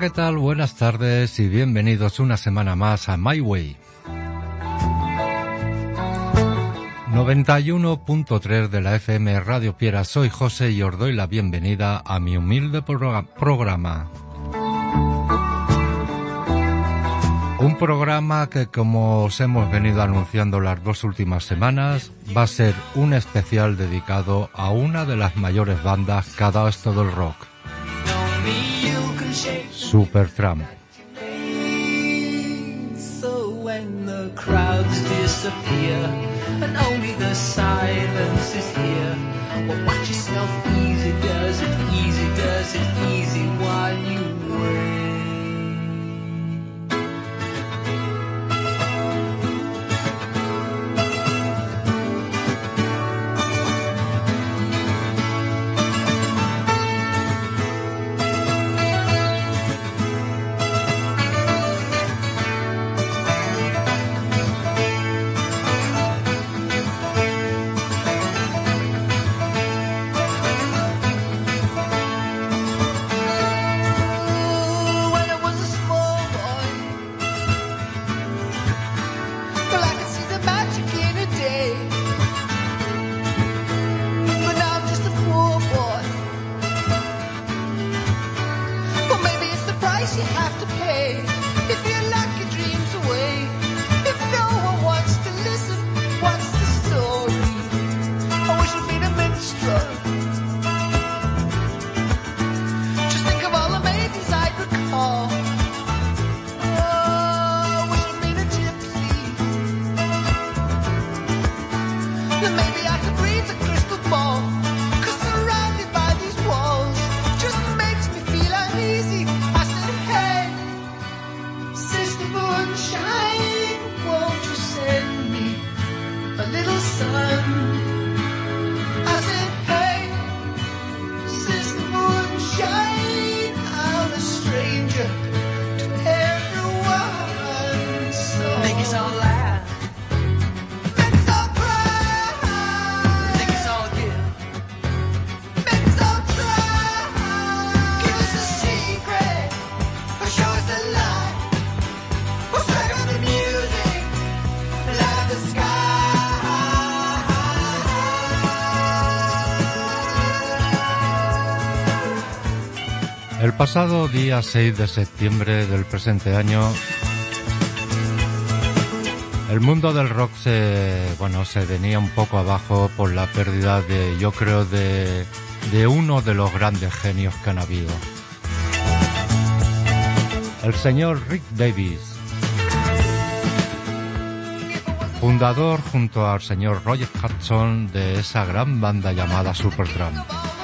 ¿qué tal? Buenas tardes y bienvenidos una semana más a My Way. 91.3 de la FM Radio Piera. Soy José y os doy la bienvenida a mi humilde programa. Un programa que, como os hemos venido anunciando las dos últimas semanas, va a ser un especial dedicado a una de las mayores bandas que ha dado esto del rock. Supertramp. So when the crowds disappear and only the silence is here, well, watch yourself, easy does it, easy does it, easy while you wait. El pasado día 6 de septiembre del presente año, el mundo del rock se venía un poco abajo por la pérdida de uno de los grandes genios que han habido. El señor Rick Davies, fundador junto al señor Roger Hodgson de esa gran banda llamada Supertramp.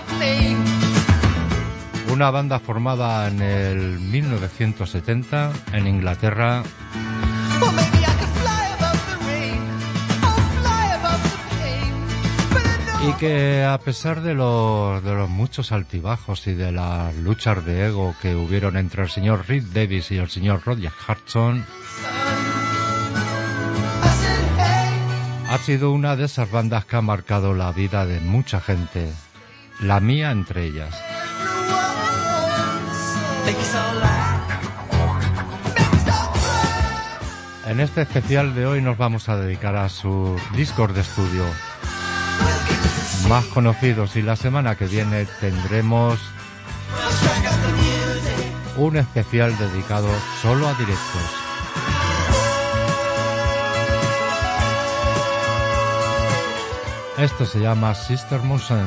Una banda formada en el 1970 en Inglaterra y que, a pesar de los muchos altibajos y de las luchas de ego que hubieron entre el señor Rick Davies y el señor Roger Hodgson, ha sido una de esas bandas que ha marcado la vida de mucha gente, la mía entre ellas. En este especial de hoy nos vamos a dedicar a sus discos de estudio más conocidos, y la semana que viene tendremos un especial dedicado solo a directos. Esto se llama Sister Mountain.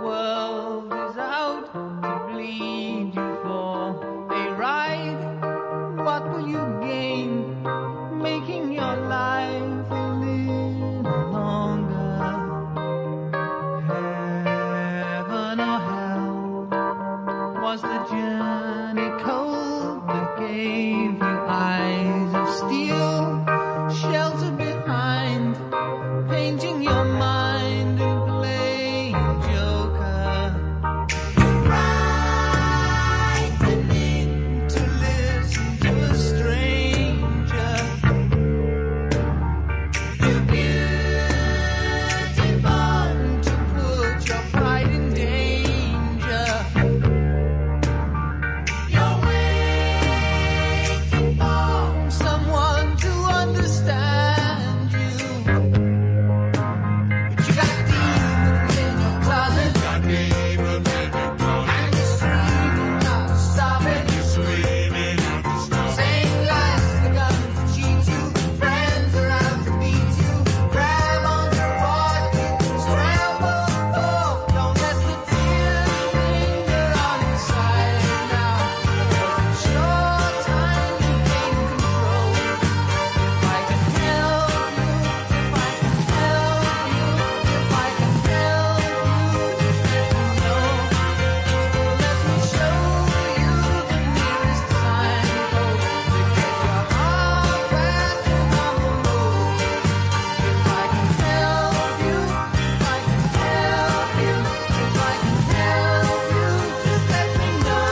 world is out to bleed you for a ride. What will you gain making your life a little longer? Heaven or hell, was the journey cold that gave you eyes of steel, sheltered behind, painting your mind and playing joker? Frightening to listen to a stranger. You're beautiful to put your pride in danger. You're waiting for someone to understand you. But you got demons in your closet. And you're screaming out to stop it. Saying lies to the guns to cheat you. Friends are out to beat you. Grab onto what you can scramble for. Don't let the tears linger on your side now. 'Cause it's your time to gain control. If I can help you, if I can help you, if I can help you, just let me know. Let me show you the nearest signpost to get your heart back on the road. If I can help you, if I can help you, if I can help you, just let me know.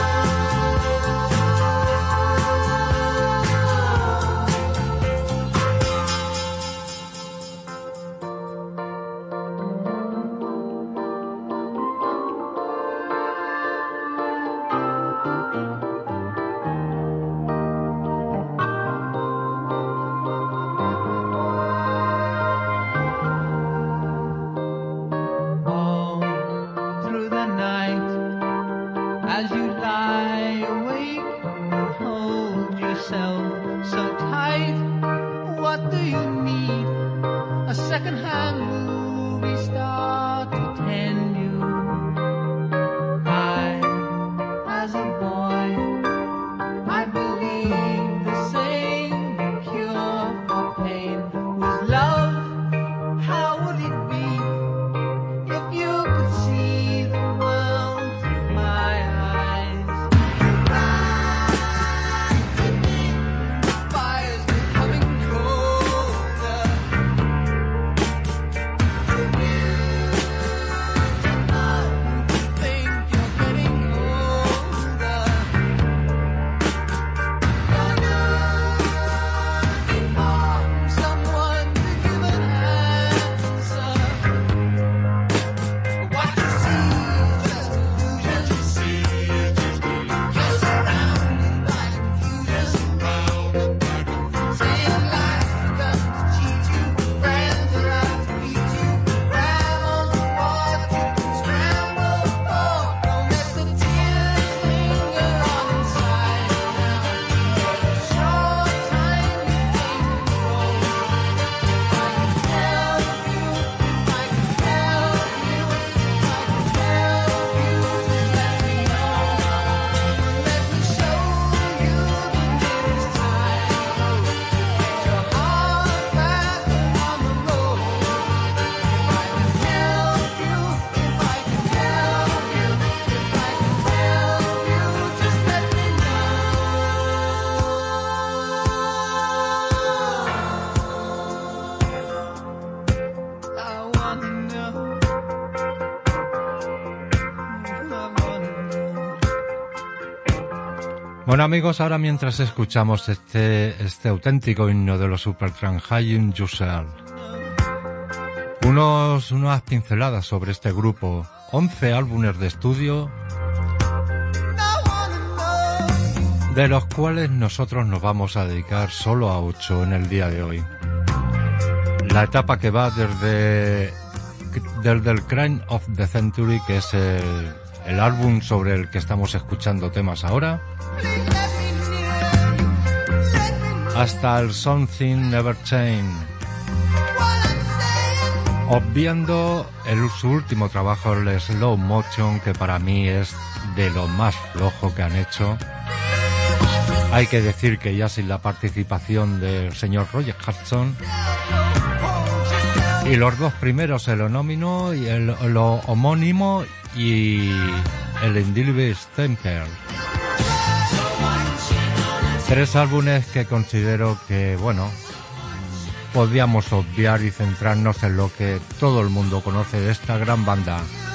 All through the night, as you lie awake and hold yourself so tight, what do you need? A second-hand movie star to tend you. As a boy, I believed the same. The cure for pain was love. How would it be if you could see the world through my eyes? The fire's becoming colder. You're beautiful to think you're getting older. You're looking for someone to give an answer. What you see is just illusion. You're surrounded by confusion. Saying lies to guns to cheat you. Friends are out to beat you. Grab onto what you can scramble for. Don't let the tears linger on inside now. It's your time to gain control. If I can help you, if I can help you, if I can help you, just let me know. Let me show you the nearest signpost. Get your heart back on the road. If I can help you, if I can help you, if I can help you, just let me know. I wanna know. Bueno amigos, ahora mientras escuchamos este auténtico himno de los Supertramp, Hiding Yourself, unas pinceladas sobre este grupo, 11 álbumes de estudio, de los cuales nosotros nos vamos a dedicar solo a 8 en el día de hoy. La etapa que va desde el Crime of the Century, que es el álbum sobre el que estamos escuchando temas ahora, hasta el Something Never Change, obviando su último trabajo, el Slow Motion, que para mí es de lo más flojo que han hecho. Hay que decir que ya sin la participación del señor Roger Hodgson, y los dos primeros, el homónimo y lo homónimo y el Indelible Stamper. 3 álbumes que considero que, bueno, podíamos obviar y centrarnos en lo que todo el mundo conoce de esta gran banda.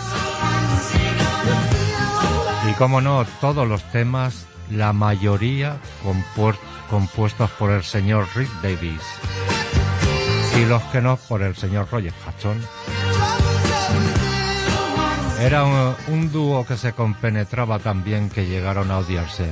Y como no, todos los temas, la mayoría compuestos por el señor Rick Davies, y los que no por el señor Roger Hodgson. Era un dúo que se compenetraba tan bien que llegaron a odiarse.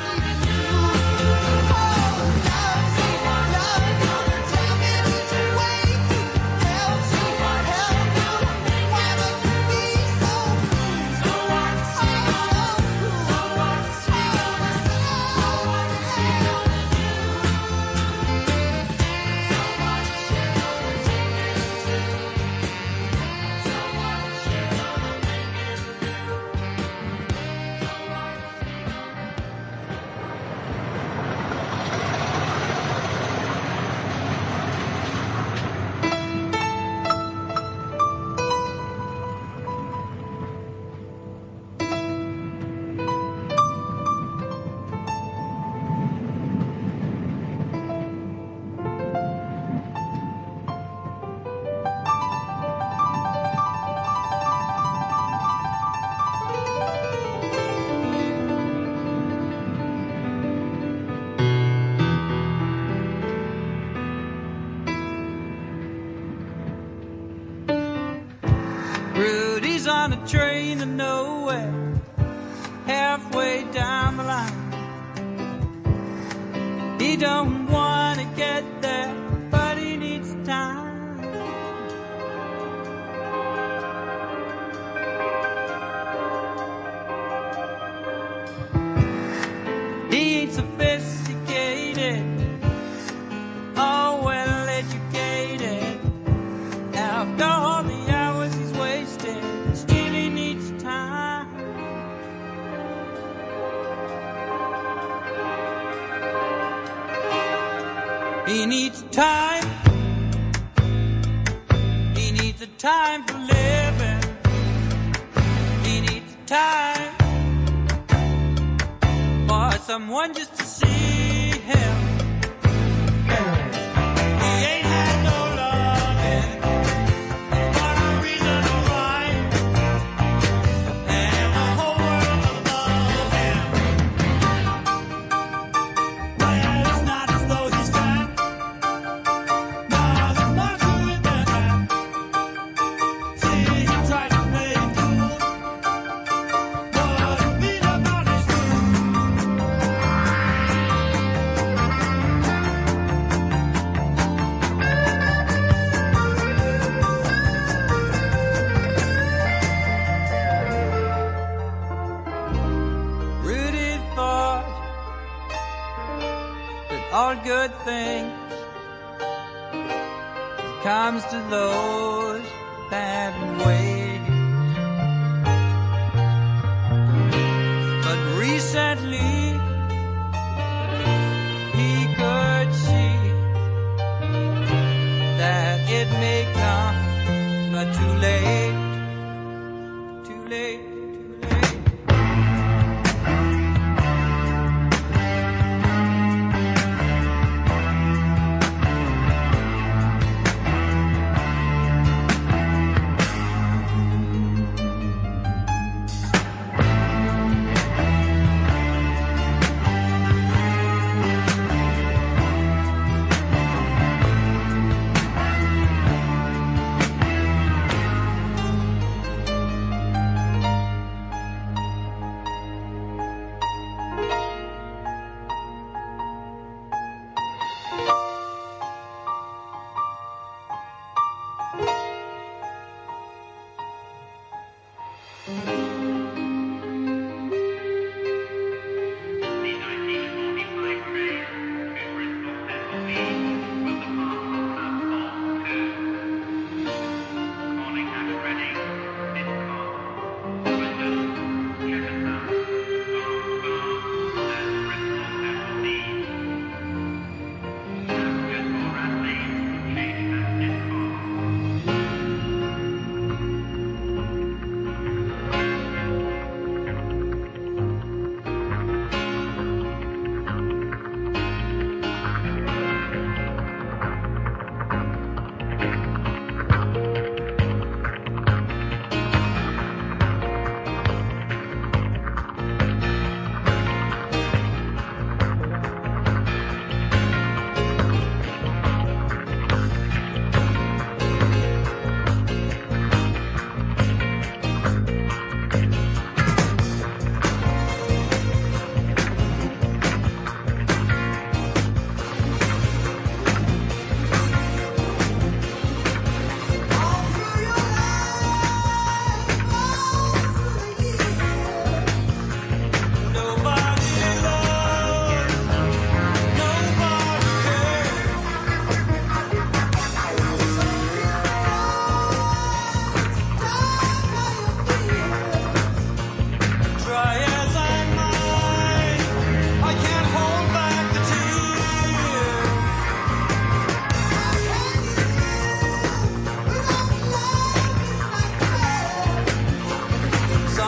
On a train to nowhere, halfway down the line. He don't want to get there, but he needs time. He ain't sophisticated, oh well educated. After all the hours he's wasted, he needs time. He needs a time for living. He needs time for someone just to see him. He ain't had no loving for a reason or rhyme, and the whole world above him. Well, it's not as though he's fat. All good things comes to those bad ways. But recently he could see that it may come, but too late, too late.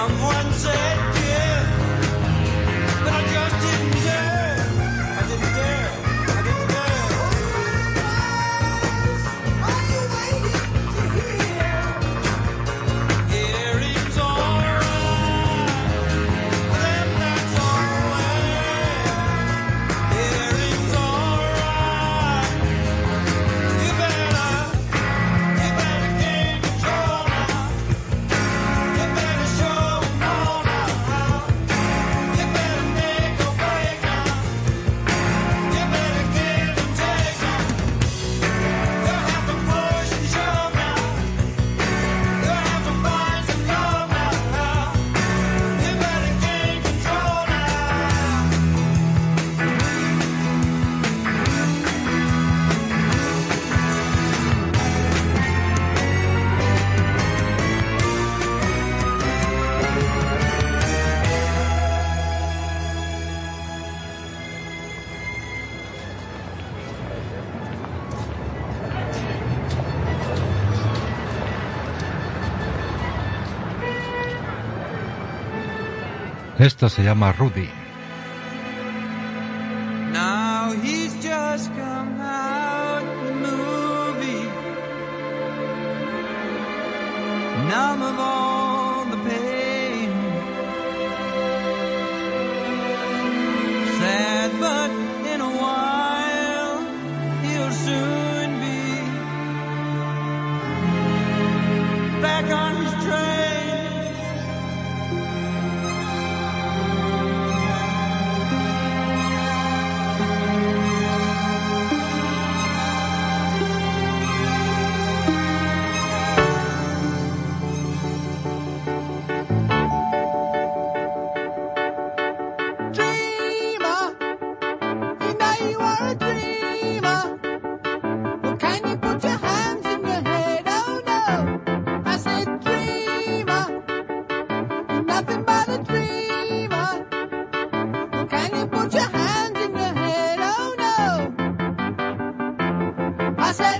Someone said yeah, but I just didn't dare. I didn't dare. I didn't dare. Are you waiting to hear? Hearing's alright. For them that's alright. Hearing's alright. You better gain control now. You better show 'em all now how. You better make a break now. You better give and take now. You'll have to push and shove now. You'll have to find some love now. You better gain control now. Esto se llama Rudy. Now he's just come out the movie, numb of all the pain, sad but in a while he'll soon be back on his train. Dreamer, you know you are a dreamer. Well, can you put your hands in your head? Oh no, I said dreamer, you're nothing but a dreamer. Well, can you put your hands in your head? Oh no, I said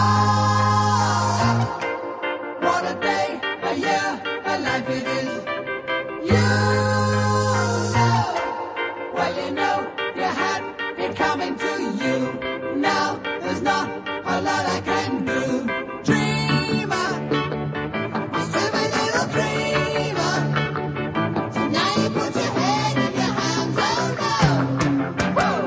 fire. What a day, a year, a life it is. You know, well you know you had it coming to you. Now there's not a lot I can do. Dreamer, you stupid little dreamer. So now you put your head in your hands, oh no. Woo!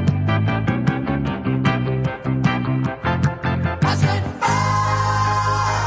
I said fire.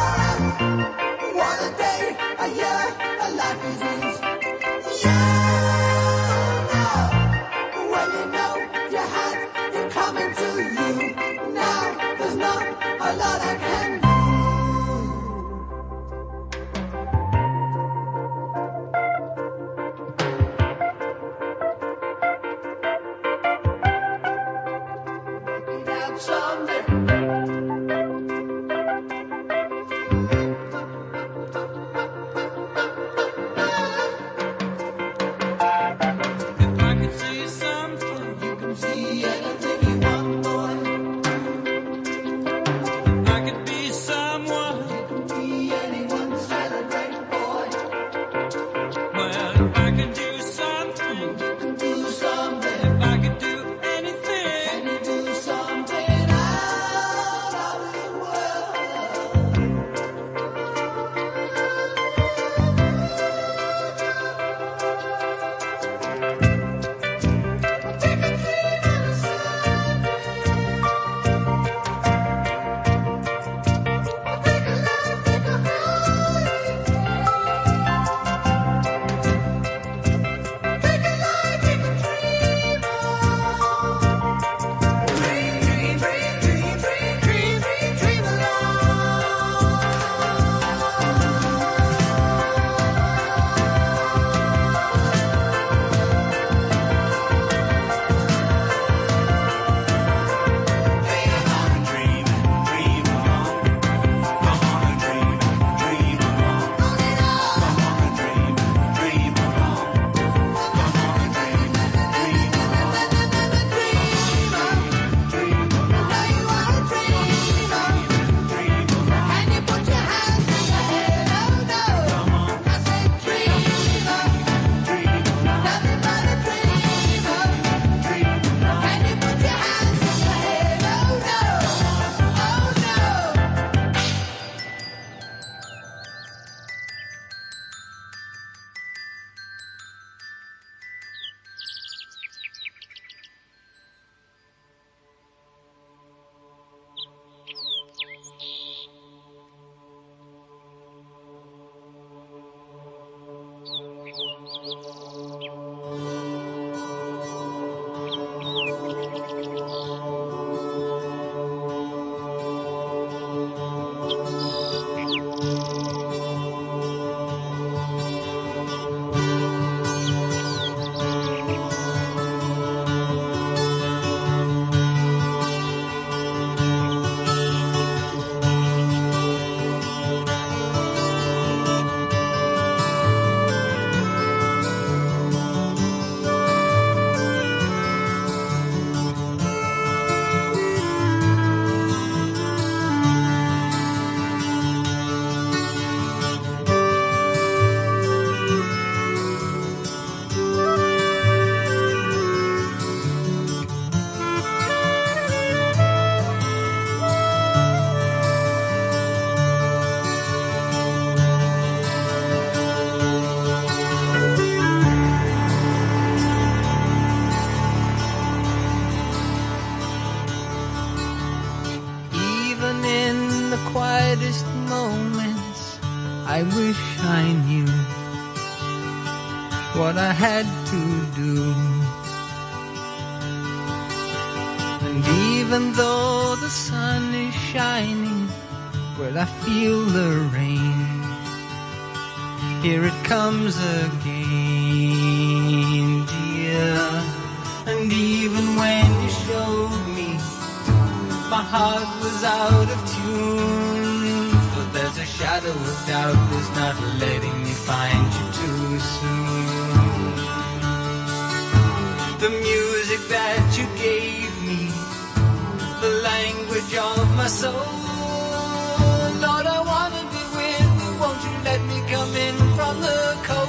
darkest moments, I wish I knew what I had to do. And even though the sun is shining, well, I feel the rain. Here it comes again, dear. And even when you showed me, my heart was out of tune. For there's a shadow of doubt that's not letting me find you too soon. The music that you gave me, the language of my soul. Lord, I wanna be with you. Won't you let me come in from the cold?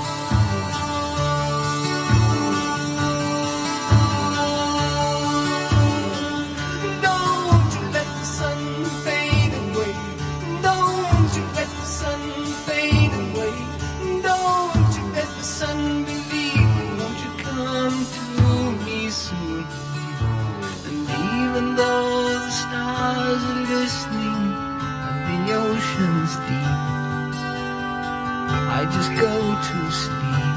Don't you let the sun fade away. Don't you let the sun fade away. Don't you let the sun believe. Won't you come to me soon? And even though the stars are listening and the ocean's deep, I just go to sleep.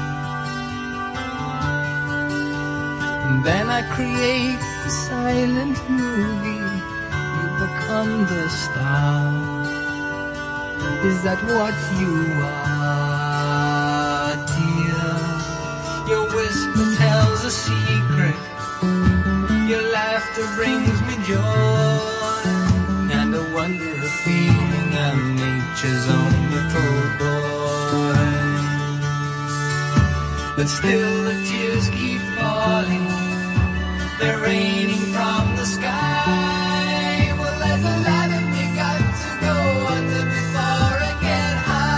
And then I create the silent movie. You become the star. Is that what you are, dear? Your whisper tells a secret. Your laughter brings me joy. And a wonder of feeling I'm nature's own little boy. But still the tears keep falling. They're raining from the sky. Well, there's a lot of me got to go under before I get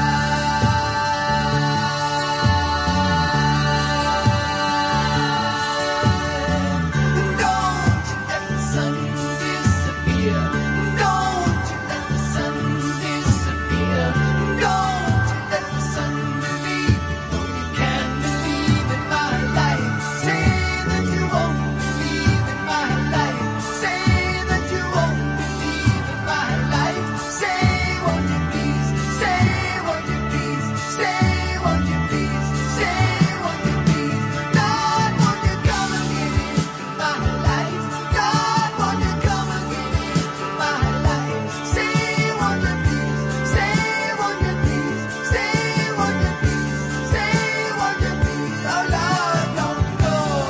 high. Don't you let the sun disappear. Don't you let the sun disappear. Don't you let the sun believe. No, you can't believe in my life. Say that you won't believe in my life. Say that you won't believe in my life. Say, won't you please? Say, won't you please? Say, won't you please? Say, won't you please? God, won't you come and get into my life? God, won't you come and get into my life? Say, won't you please? Say, won't you please? Say, won't you please? Say, won't you please? Oh Lord, don't go.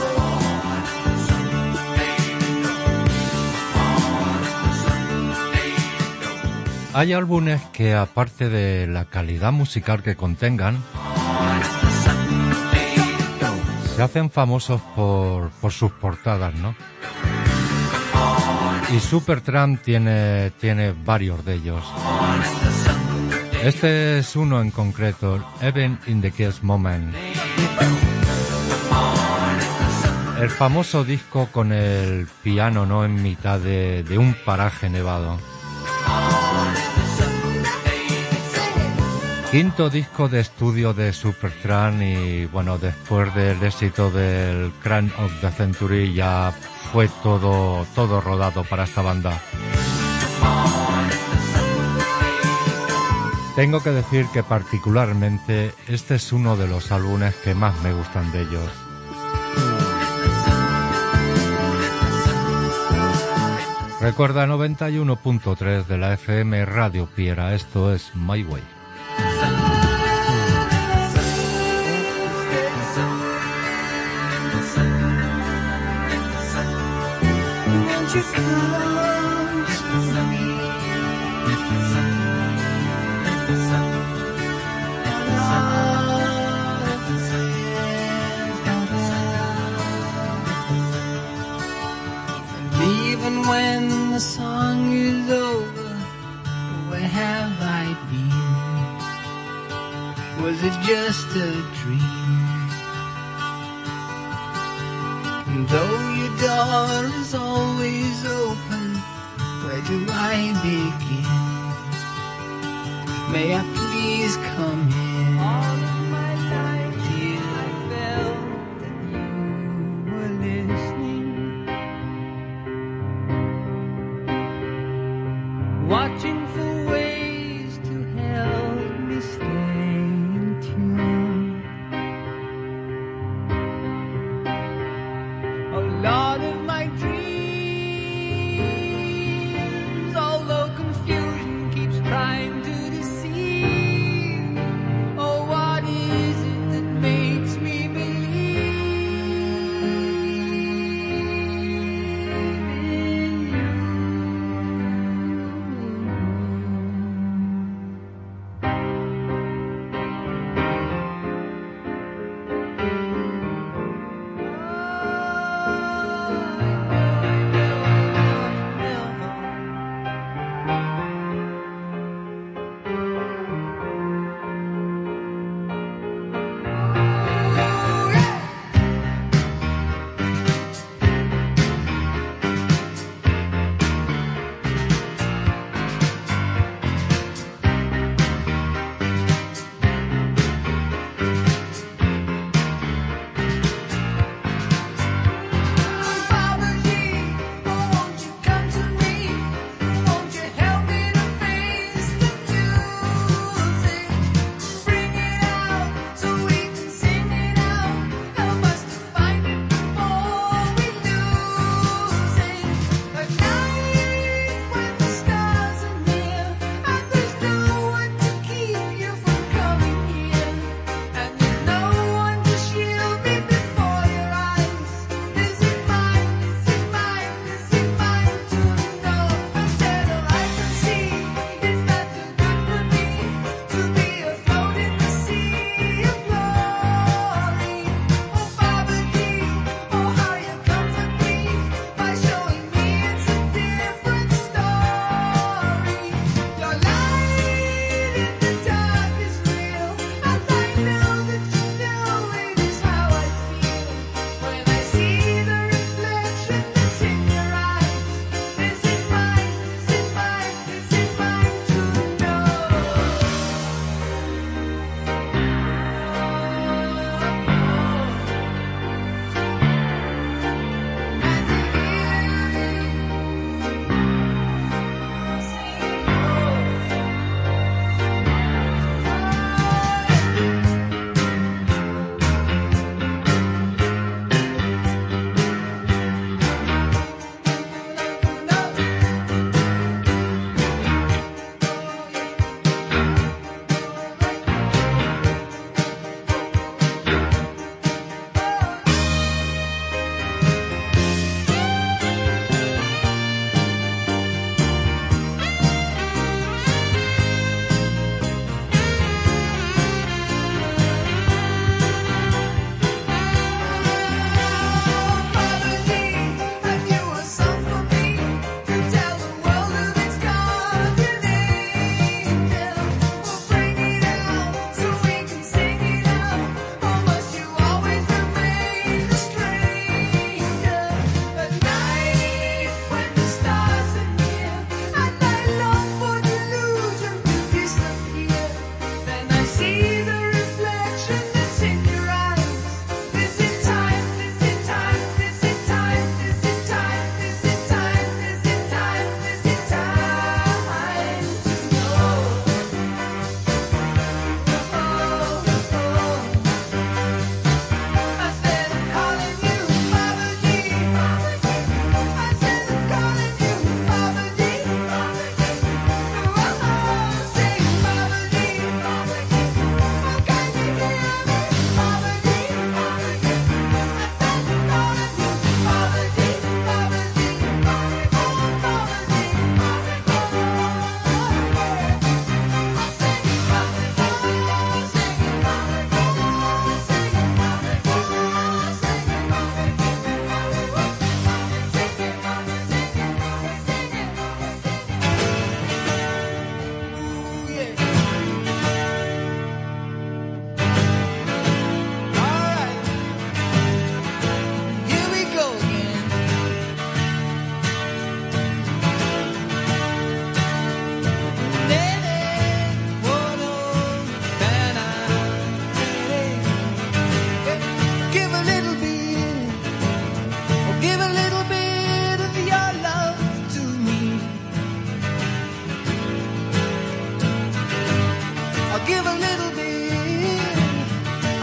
Hay álbumes que, aparte de la calidad musical que contengan, se hacen famosos por sus portadas, ¿no? Y Supertramp tiene varios de ellos. Este es uno en concreto, Even in the Key's Moment. El famoso disco con el piano, ¿no?, en mitad de un paraje nevado. Quinto disco de estudio de Supertramp y, bueno, después del éxito del Crown of the Century ya fue todo rodado para esta banda. Tengo que decir que particularmente este es uno de los álbumes que más me gustan de ellos. Recuerda 91.3 de la FM Radio Piera, esto es My Way. Even when the song is over, where have I been? Was it just a dream? And though your door is always open, where do I begin? May I please come in? All of my life, dear, I felt that you were listening, watching for ways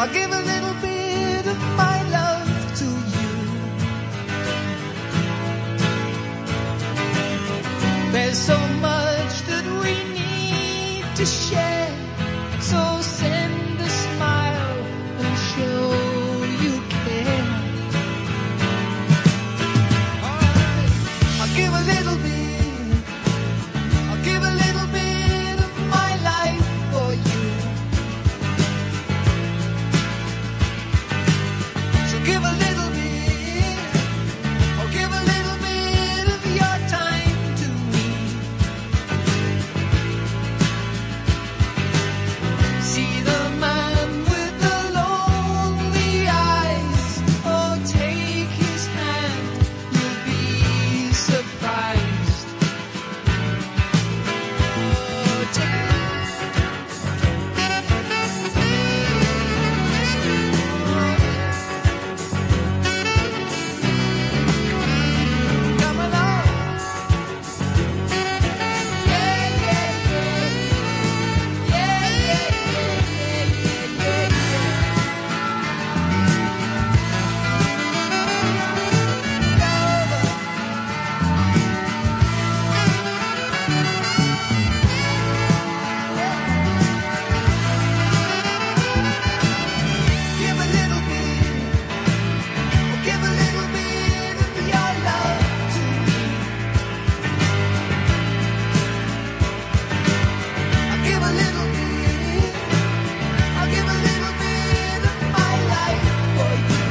I'll give a little bit of my love to you. There's so much that we need to share, so send a smile and show you care. Alright, I'll give a little bit, I'll give a little bit of my life for you. So give a little bit, or give a little bit of your time to me. See the man with the lonely eyes, oh take his hand, you'll be surprised. Oh, take come along. Yeah, yeah, yeah. Yeah, yeah, yeah, yeah, give a little bit, oh, give a little bit of your love to me. I'll give a little bit, I'll give a little bit of my life for you.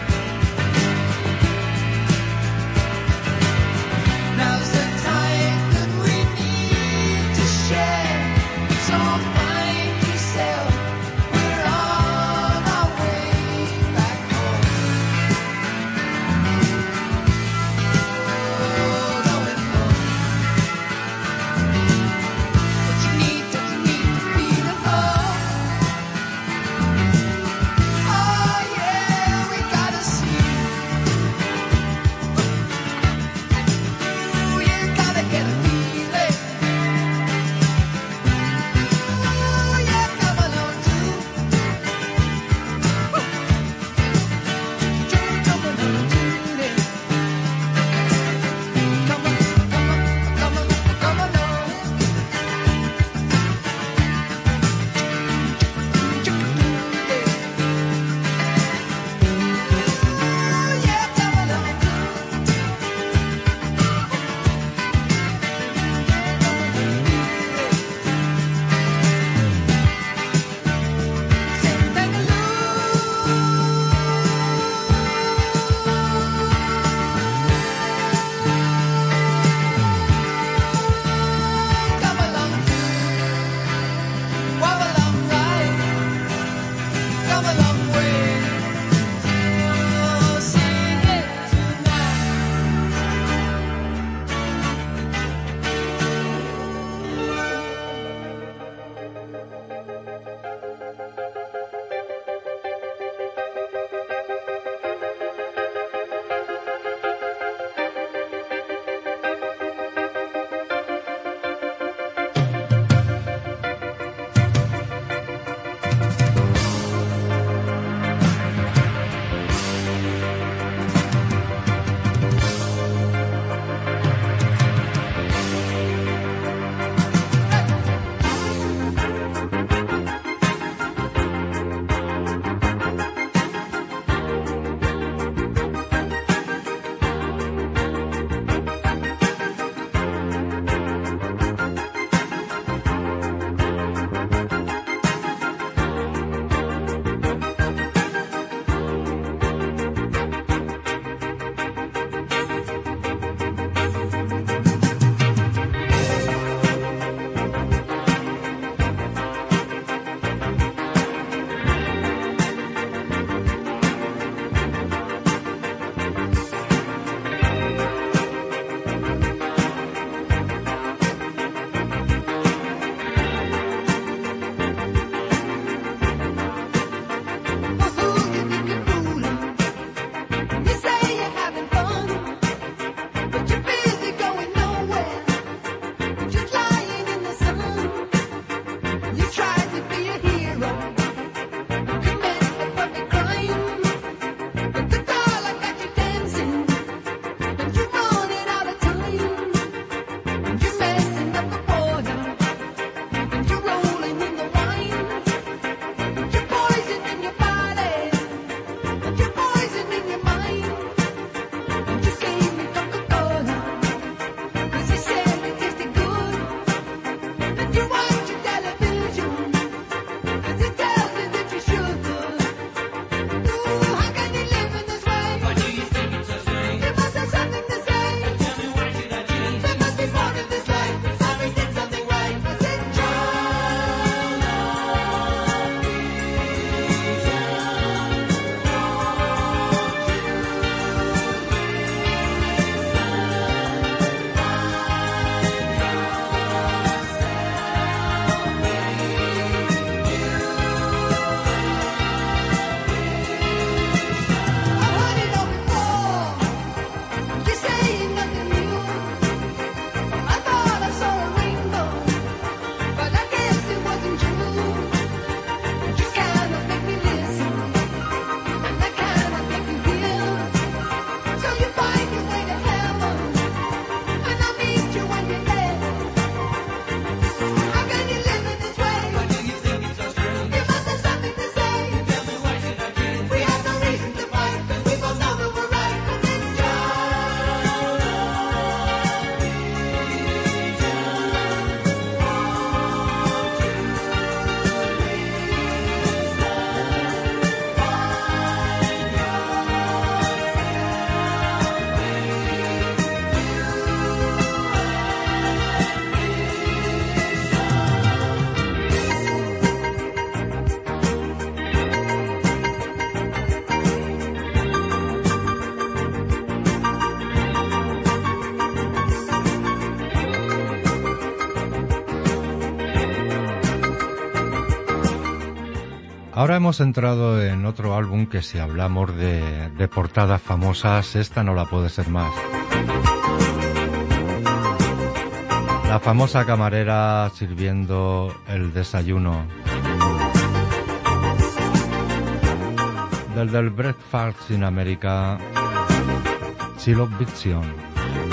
Now's the time that we need to share, so find yourself, we're on our way back home. Oh, going home. Don't you need to feel alone? Oh yeah, we gotta see. Ooh, you gotta get a feeling. Ahora hemos entrado en otro álbum que, si hablamos de portadas famosas, esta no la puede ser más. La famosa camarera sirviendo el desayuno. Del Breakfast in America, Sheila Vision.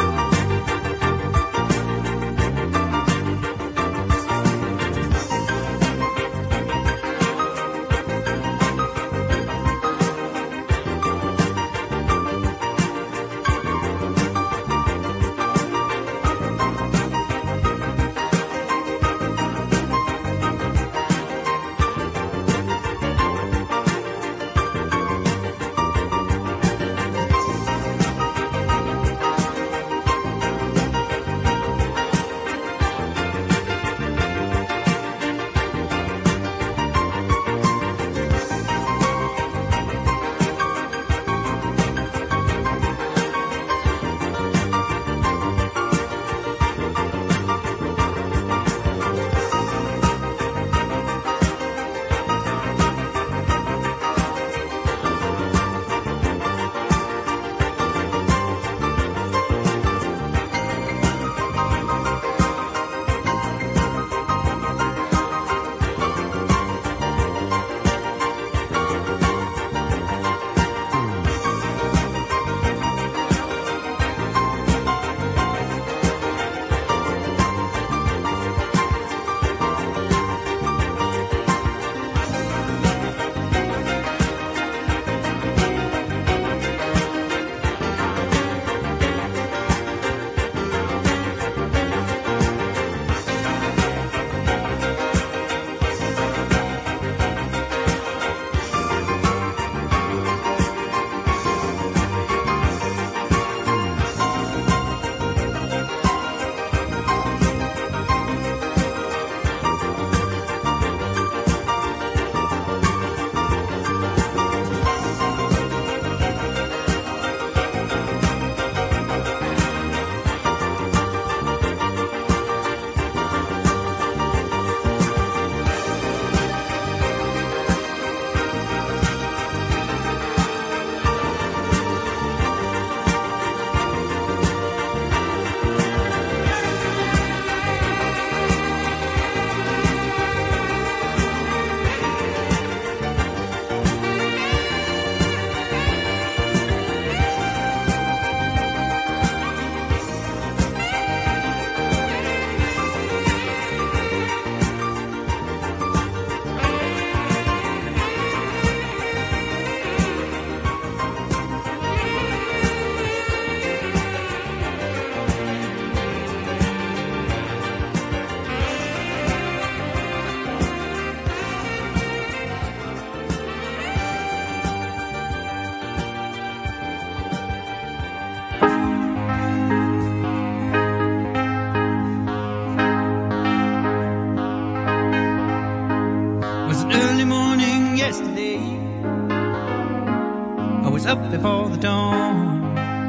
Up before the dawn,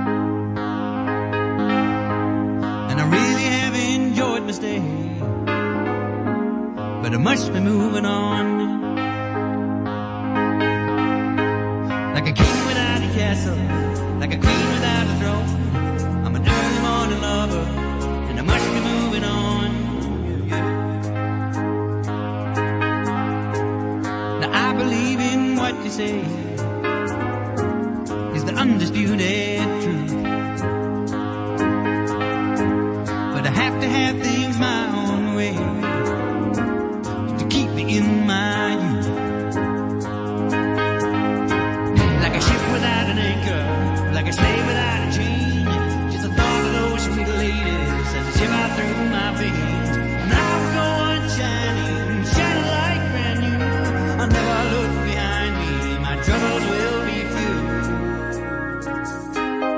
and I really have enjoyed my stay, but I must be moving on. Like a king without a castle, like a queen without a throne, I'm an early morning lover, and I must be moving on. Now I believe in what you say, undisputed truth, but I have to have things my own way to keep me in my youth. Like a ship without an anchor, like a slave without a chain, just the thought of those sweet ladies as they shiver through my veins. And I'll go on shining, shining like brand new. I'll never look behind me, my troubles will be few.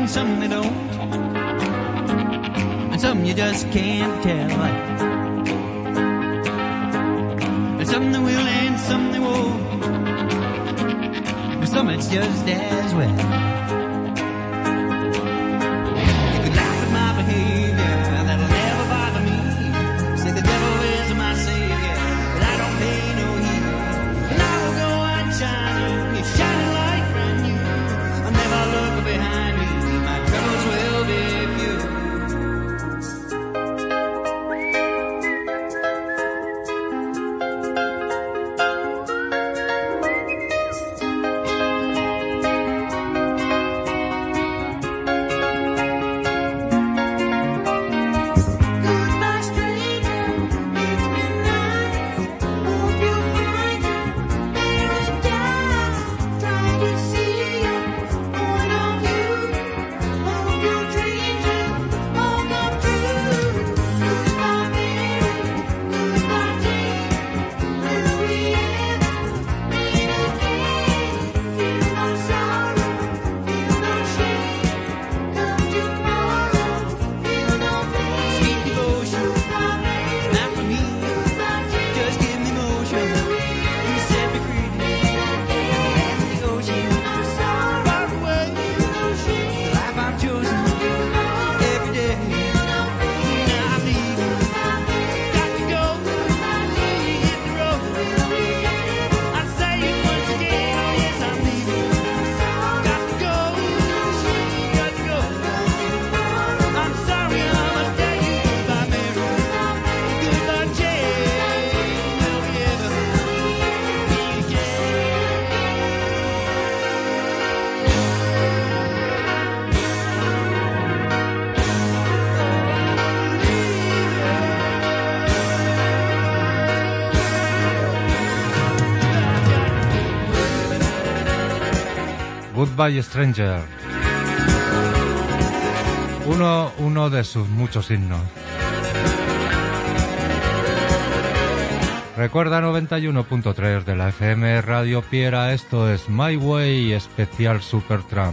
some they don't, and some you just can't tell. And some they will and some they won't, and some it's just as well. You could laugh at my behavior, that'll never bother me. Say the devil is my savior, but I don't pay no heed. And I will go on shining, it's shining like brand new. I'll never look behind me, my troubles will be few. Goodbye Stranger, uno de sus muchos himnos. Recuerda 91.3 de la FM Radio Piera, esto es My Way especial Supertramp.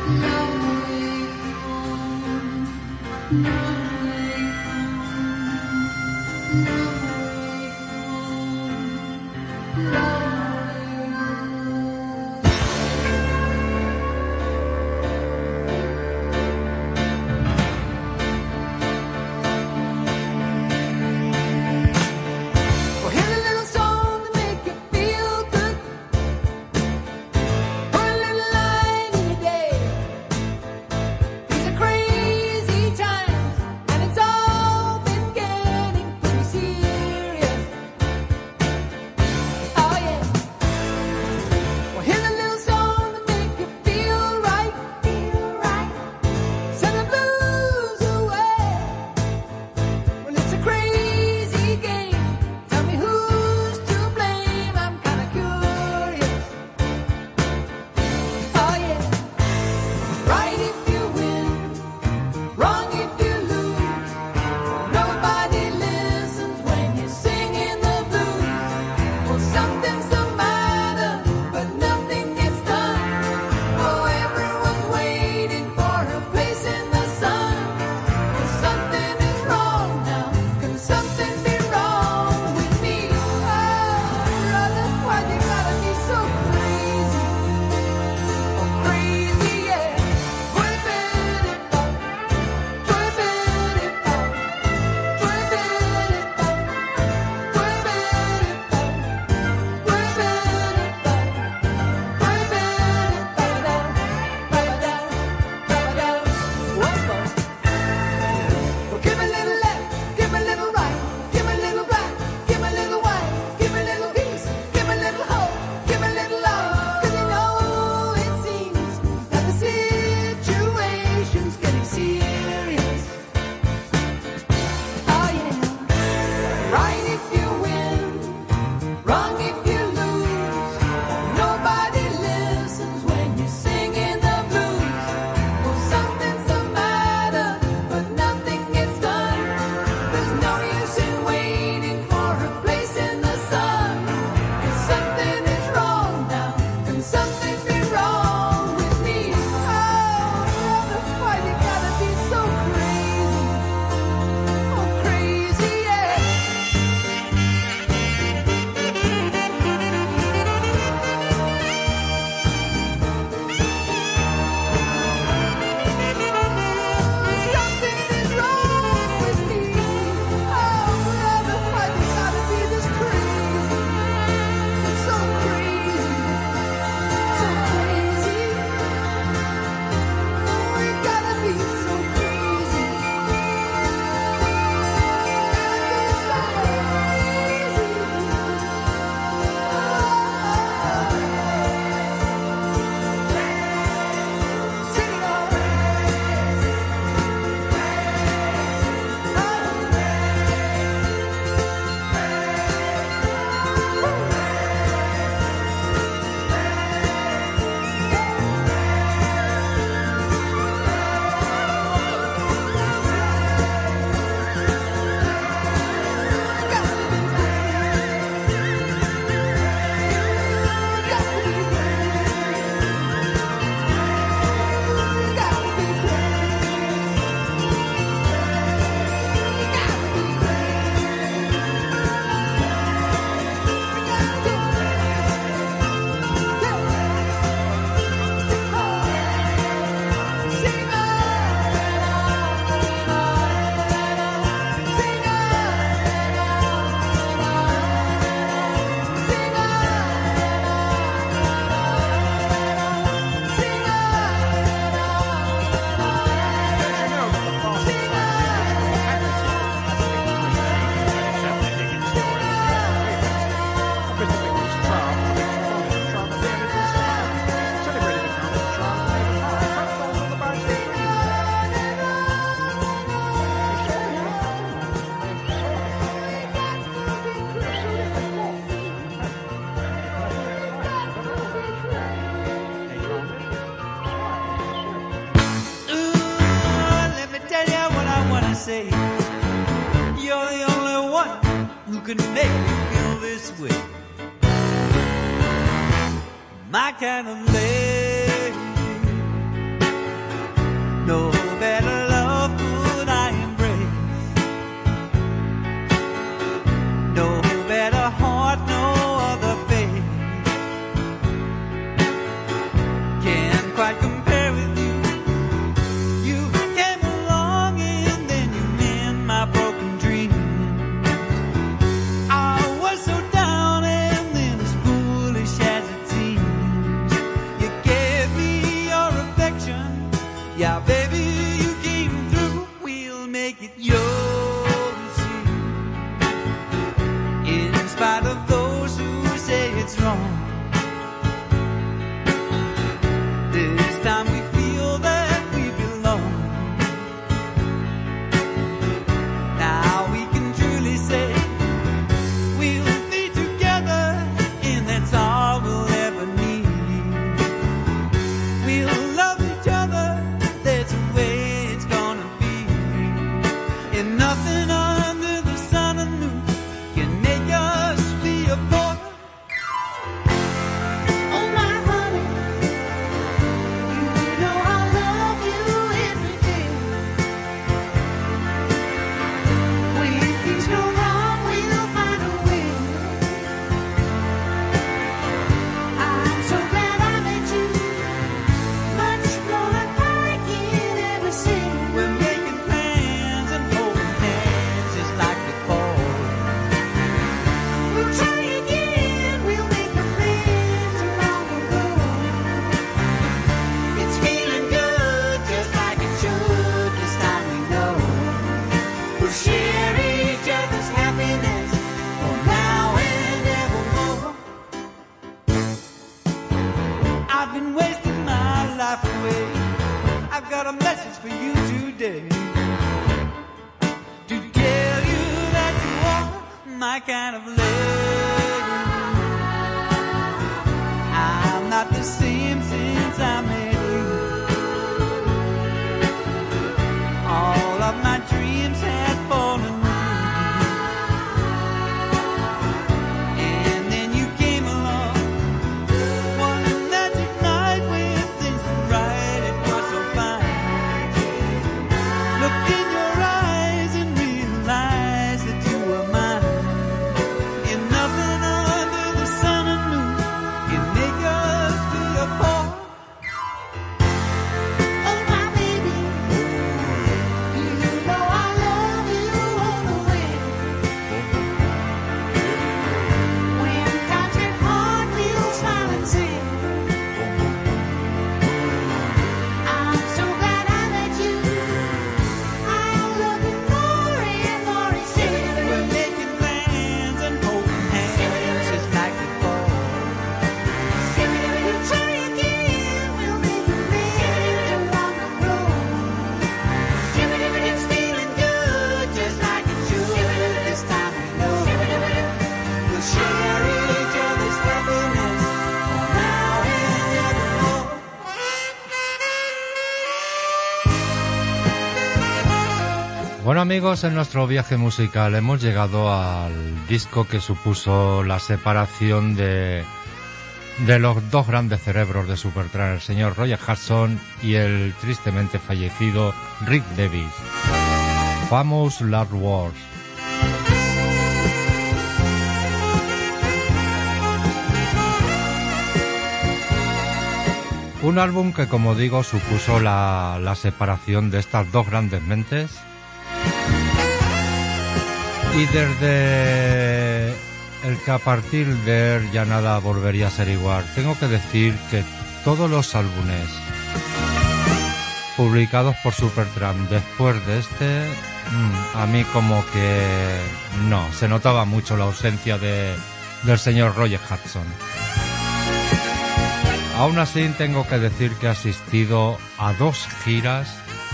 say you're the only one who can make me feel this way. My kind of lady, No better love could I embrace. No better heart, no other face can quite compare with you. You came along and then you mend my broken dreams. I was so down and then as foolish as it seems. You gave me your affection, yeah, baby, you came through. We'll make it yours, in spite of those who say it's wrong. This time we feel that we belong. Now we can truly say we'll be together, and that's all we'll ever need. We'll love each other, that's the way it's gonna be. And nothing under the sun and moon can make us be apart. Oh my honey, you know I love you every day. When things go wrong, we'll find a way. I'm so glad I met you, much more than I can ever say. We're making plans and holding hands just like before. We'll try again, we'll make amends along the road. It's feeling good just like it should, this time we know. We'll share each other's happiness for now and evermore. I've been wasting my life away. I've got a message for you today, to tell you that you are my kind of lady. I'm not the same since I met you. All of my dreams had fallen through. And then you came along, one magic night when things were right, it was so fine. Looked in your eyes and realized that you were mine. And nothing under the sun and moon can make us be apart. Oh my baby, you know I love you all the way. When times get hard, we'll smile and sing. I'm so glad I met you. I'll love you more and more each day. We're making plans and holding hands just like before. We'll try again, we'll make amends along the road. It's feeling good just like it should, this time we know. We'll share each other's happiness for now and evermore. Bueno amigos, en nuestro viaje musical hemos llegado al disco que supuso la separación de los dos grandes cerebros de Supertramp, el señor Roger Hudson y el tristemente fallecido Rick Davies. Famous Last Words. Un álbum que, como digo, supuso la separación de estas dos grandes mentes. Y desde el que a partir de él ya nada volvería a ser igual. Tengo que decir que todos los álbumes publicados por Supertramp después de este, a mí como que no, se notaba mucho la ausencia del señor Roger Hudson. Aún así tengo que decir que he asistido a 2 giras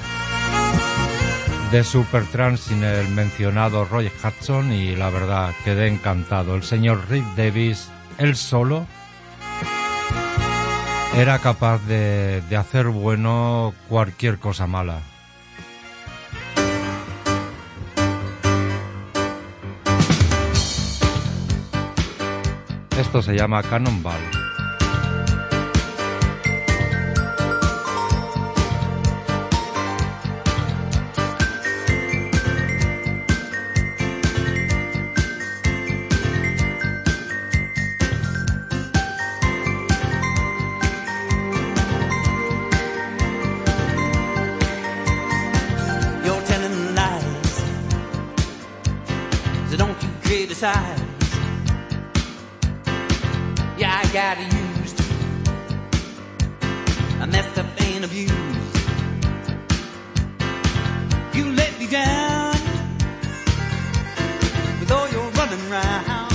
de Supertramp sin el mencionado Roger Hudson y la verdad quedé encantado. El señor Rick Davies, él solo, era capaz de hacer bueno cualquier cosa mala. Esto se llama Cannonball. criticized. Yeah, I got used. I messed up and abused. You let me down with all your running round.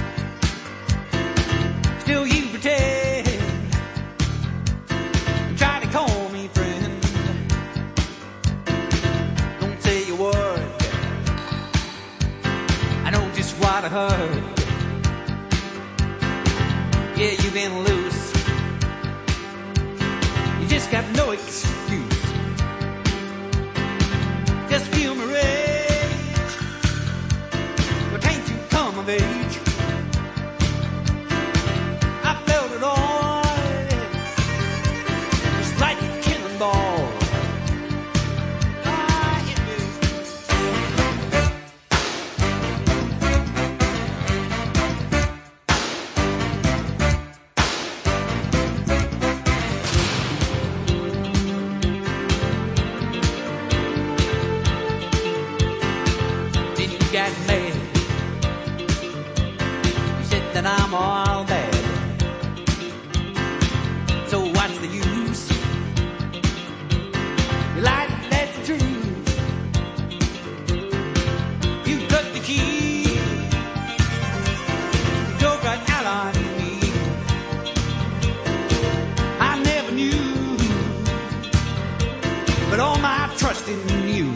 Still you pretend and try to call me friend. Don't say a word, I know just what I heard. Yeah, you've been loose, you just got no excuse. Just feel my rage, but can't you come of age? I felt it all, just like a cannonball. Got mad. You said that I'm all bad. So what's the use? You lied, that's the truth. You took the key, you drove right out on me. I never knew, but all my trust in you.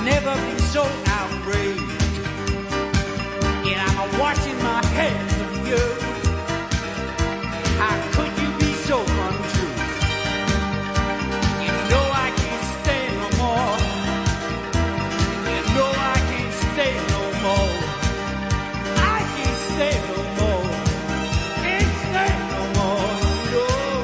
never been so outraged. And I'm washing my hands of you. How could you be so untrue? You know I can't stay no more. You know I can't stay no more. I can't stay no more. Can't stay no more. No.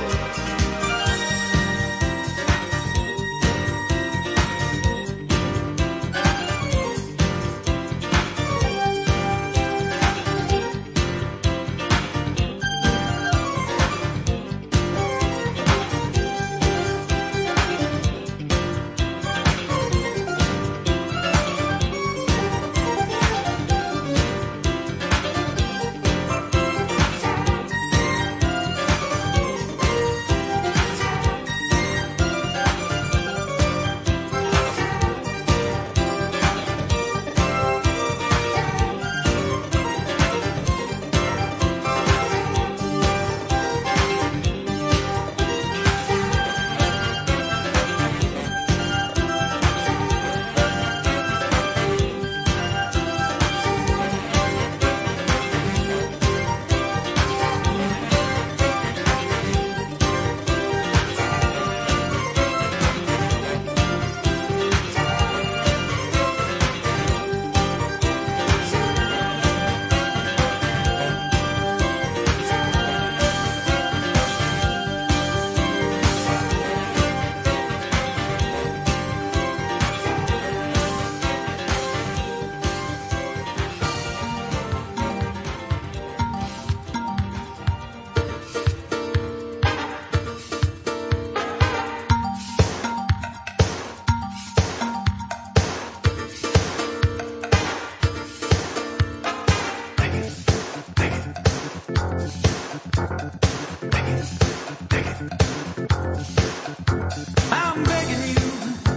I'm begging you,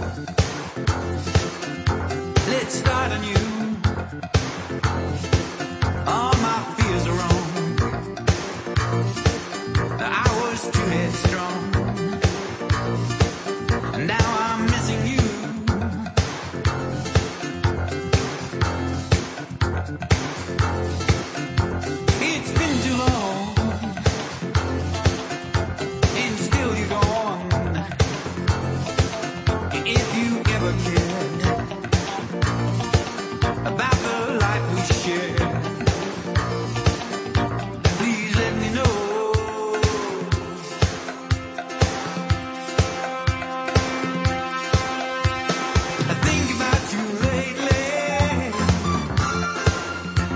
let's start anew. All my fears are wrong. I was too headstrong. Now I'm missing you. It's been too long. And still you're gone. If you ever cared about the life we share, please let me know. I think about you lately.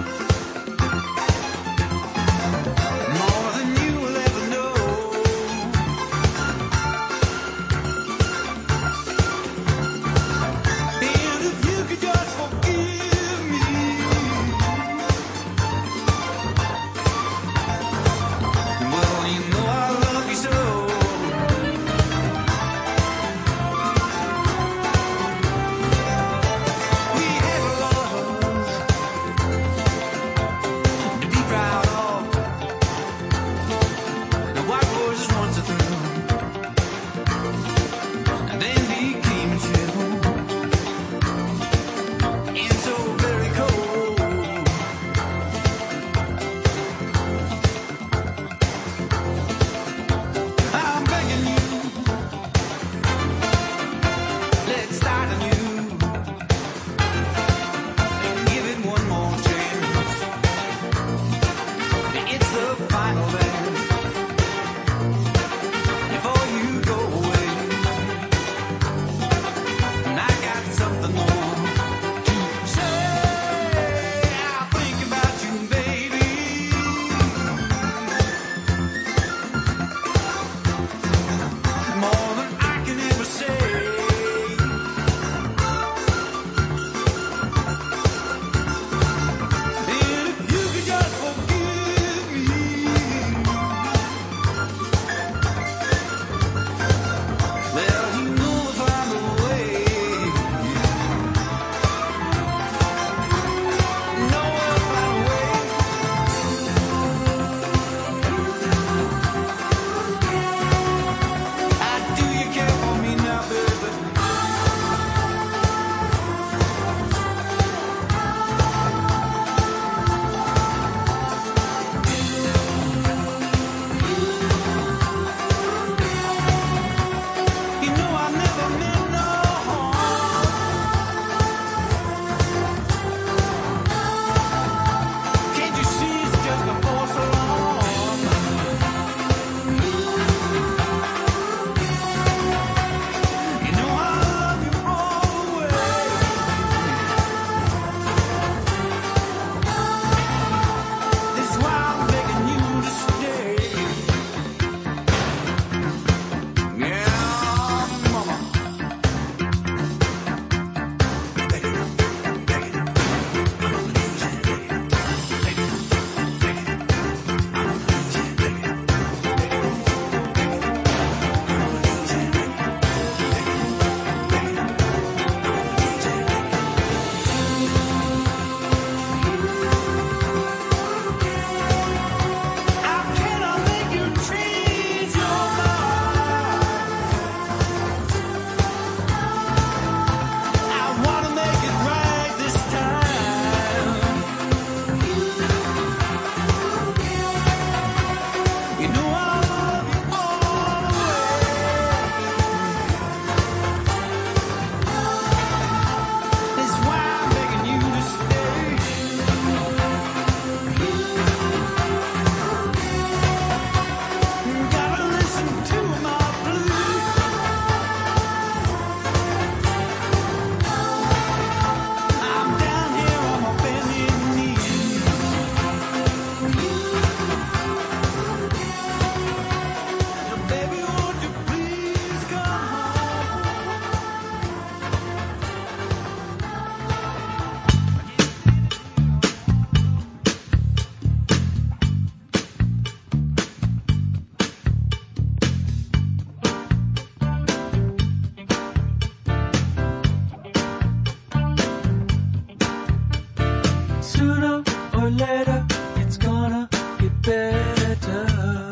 or later, it's gonna get better.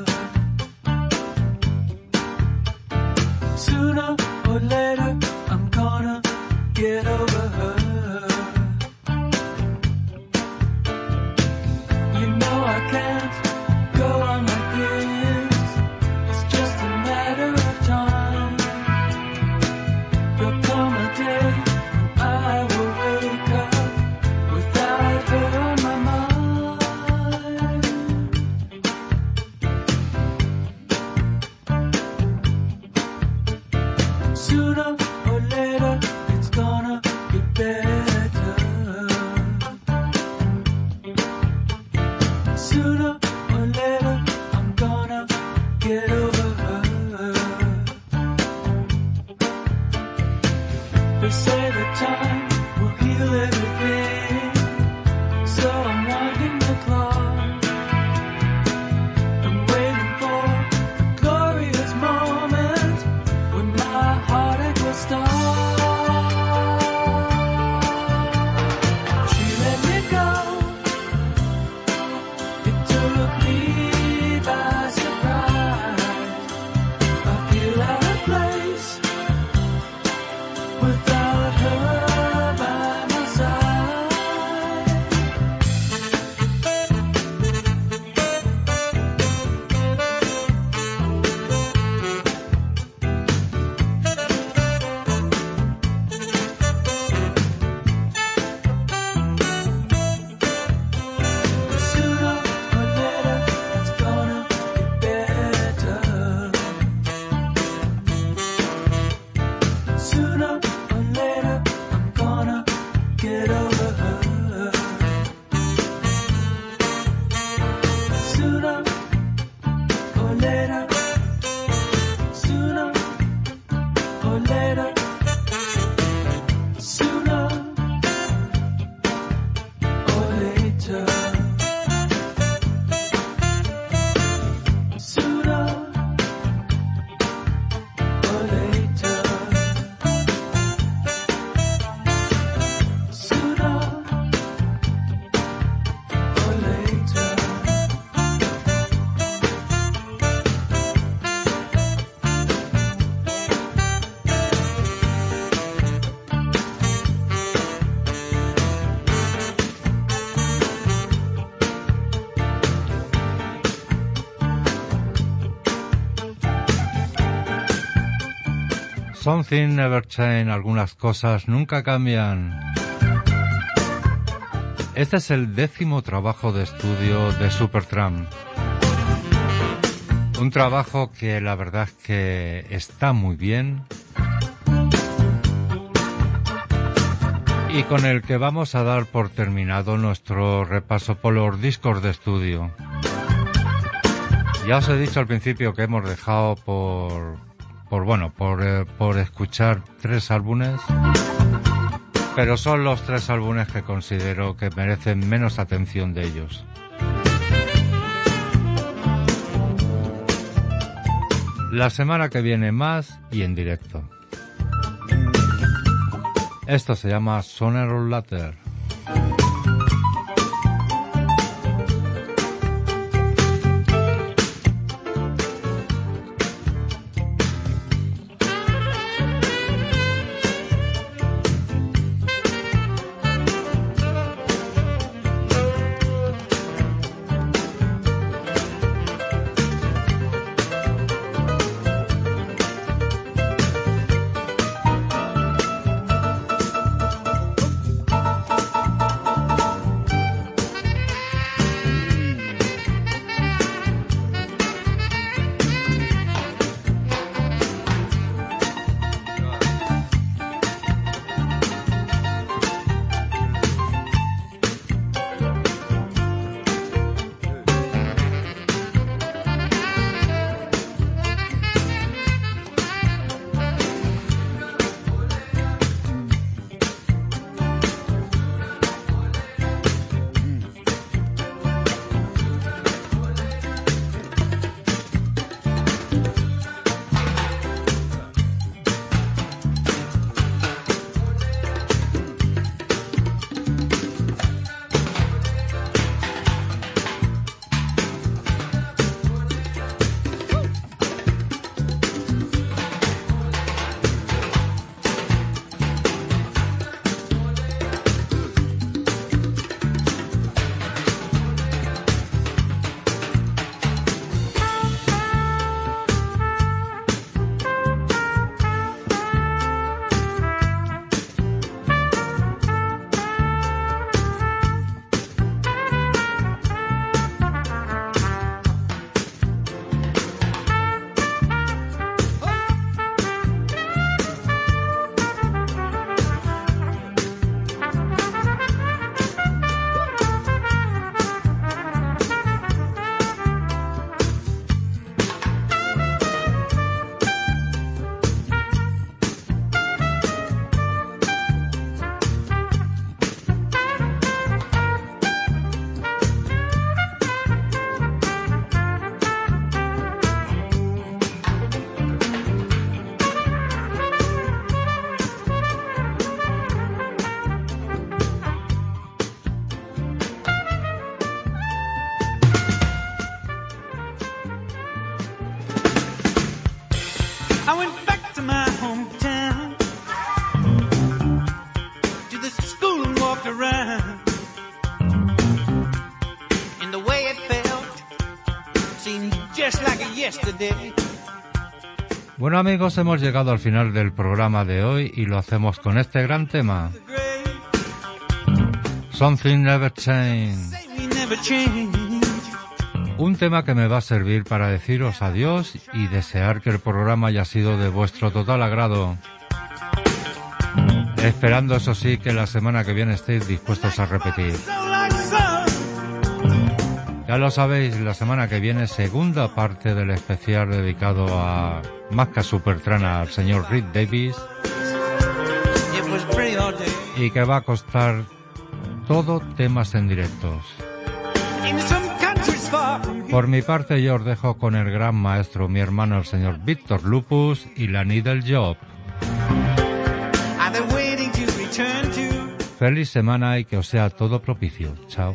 Sooner or later, I'm gonna get over her. You know I can't go on like this. It's just a matter of time. There'll come a day when I will wake up without her on my mind. Sooner or later, it's gonna get better. Sooner or later, I'm gonna get over her. They say that time will heal everything, so I'm winding the clock. I'm waiting for the glorious moment when my heartache will stop. She let me go. It took me by surprise. I feel out of place without her by my side. Sooner or later, it's gonna get better. Sooner or later, I'm gonna get over her. Sooner or later, sooner or later, sooner or later, sooner or later, sooner or later. Something never change, algunas cosas nunca cambian. Este es el 10º trabajo de estudio de Supertramp. Un trabajo que la verdad es que está muy bien y con el que vamos a dar por terminado nuestro repaso por los discos de estudio. Ya os he dicho al principio que hemos dejado por escuchar 3 álbumes, pero son los 3 álbumes que considero que merecen menos atención de ellos. La semana que viene más y en directo. Esto se llama Sooner or Later. yesterday. Bueno amigos, hemos llegado al final del programa de hoy y lo hacemos con este gran tema. Something Never Changed. Un tema que me va a servir para deciros adiós y desear que el programa haya sido de vuestro total agrado. Esperando, eso sí, que la semana que viene estéis dispuestos a repetir. Ya lo sabéis, la semana que viene segunda parte del especial dedicado a Masca Supertrana al señor Rick Davis y que va a costar todo temas en directos. Por mi parte yo os dejo con el gran maestro, mi hermano el señor Víctor Lupus y la Needle Job. Feliz semana y que os sea todo propicio. Chao.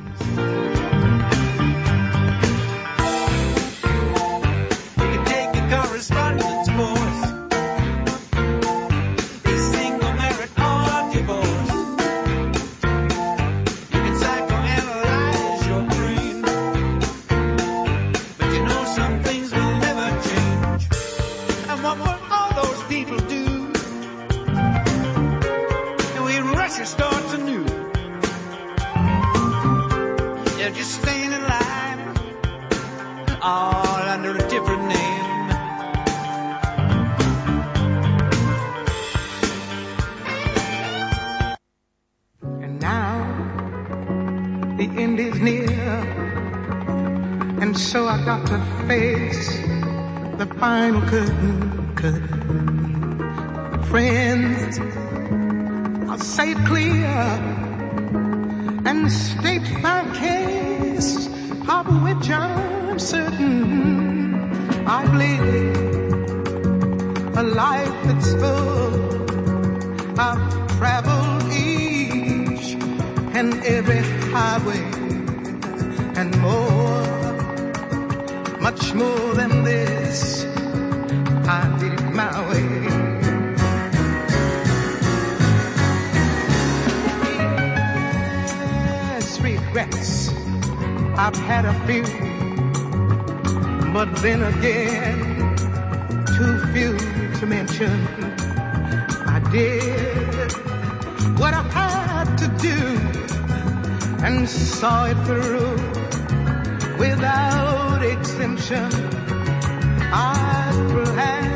So I got to face the final curtain. Friends, I'll say it clear and state my case, of which I'm certain. I've lived a life that's full. I've traveled each and every highway and more. Much more than this, I did it my way. Yes, regrets, I've had a few, but then again, too few to mention. I did what I had to do and saw it through without exemption. I perhaps